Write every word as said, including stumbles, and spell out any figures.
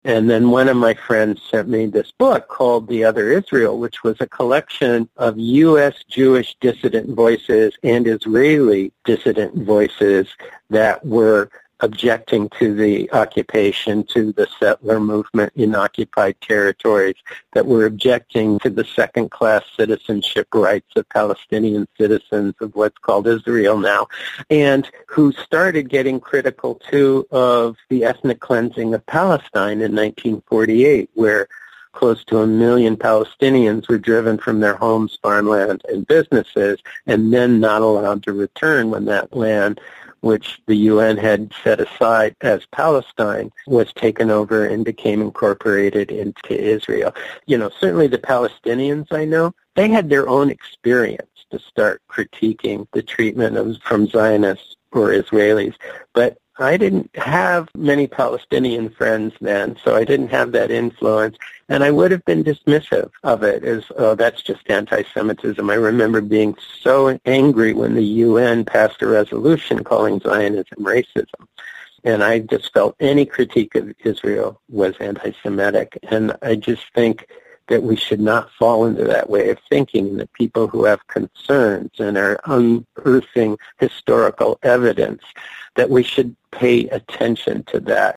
And then one of my friends sent me this book called The Other Israel, which was a collection of U S Jewish dissident voices and Israeli dissident voices that were objecting to the occupation, to the settler movement in occupied territories, that were objecting to the second-class citizenship rights of Palestinian citizens of what's called Israel now, and who started getting critical, too, of the ethnic cleansing of Palestine in nineteen forty-eight, where close to a million Palestinians were driven from their homes, farmland, and businesses, and then not allowed to return when that land, which the U N had set aside as Palestine, was taken over and became incorporated into Israel. You know, certainly the Palestinians I know, they had their own experience to start critiquing the treatment of from Zionists or Israelis. But I didn't have many Palestinian friends then, so I didn't have that influence, and I would have been dismissive of it as, oh, that's just anti-Semitism. I remember being so angry when the U N passed a resolution calling Zionism racism, and I just felt any critique of Israel was anti-Semitic, and I just think that we should not fall into that way of thinking, that people who have concerns and are unearthing historical evidence, that we should pay attention to that